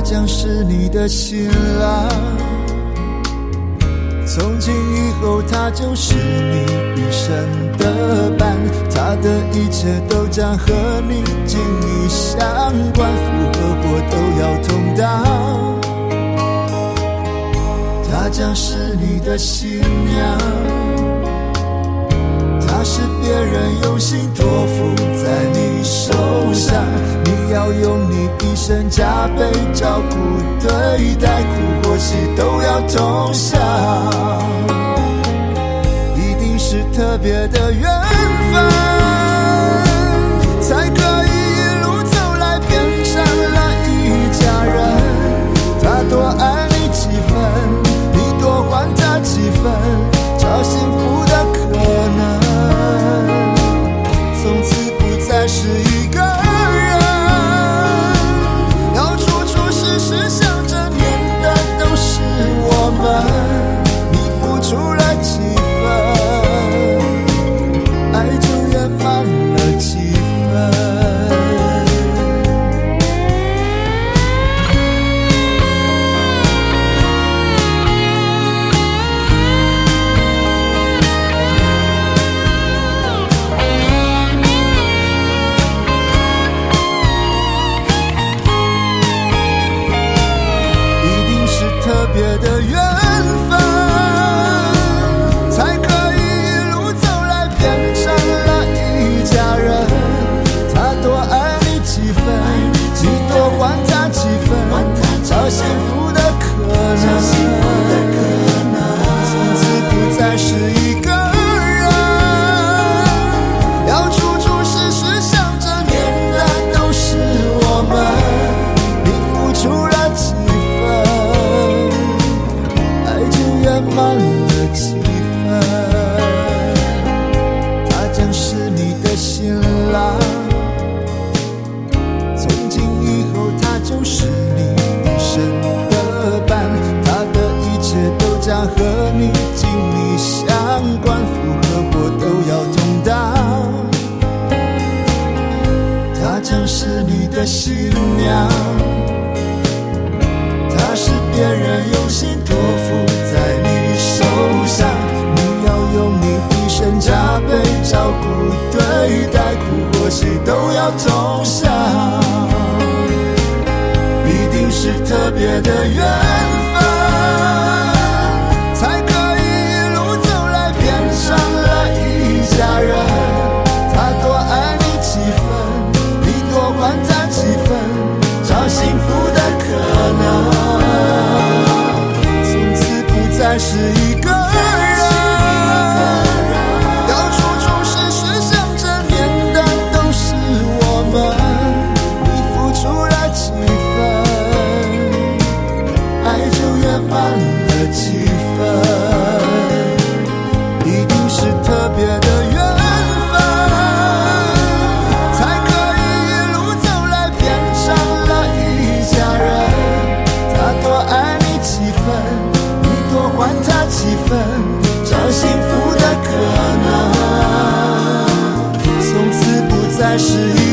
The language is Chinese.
将是你的新郎，从今以后他就是你一生的伴，他的一切都将和你紧密相关，福和祸都要同当。他将是你的新娘，他是别人用心托付在你手上，你要用你一生加倍照顾对待，苦或喜都要同享，一定是特别的缘分，才可以一路走来变成了一家人。他多爱你几分，你多还他几分，找幸福的可能，从此不再是一个人，要处处时时想着念的都是我们，你付出了几分，爱就圆满了几分。特别的缘分，才可以一路走来变成了一家人。他多爱你几分，你多还他几分，找幸福的可能，从此不再是一个人，要处处时时想着念的都是我们，你付出了几圆满了几分，他将是你的新郎，从今以后他就是你一生的伴，他的一切都将和你紧密相关，福和祸都要同当。他将是你的新娘，他是别人用心托付在你手上，你要用你一生加倍照顾对待，苦或喜都要同享，一定是特别的缘分，才可以一路走来变成了一家人。他多爱你几分，你多还他几分，找幸福的可能，再是一个人，要处处时时想着念的都是我们，你付出了几分，爱就圆满了几分，一定是特别的缘分，才可以一路走来变成了一家人。他多爱你几分，多还他几分，找幸福的可能，从此不再是一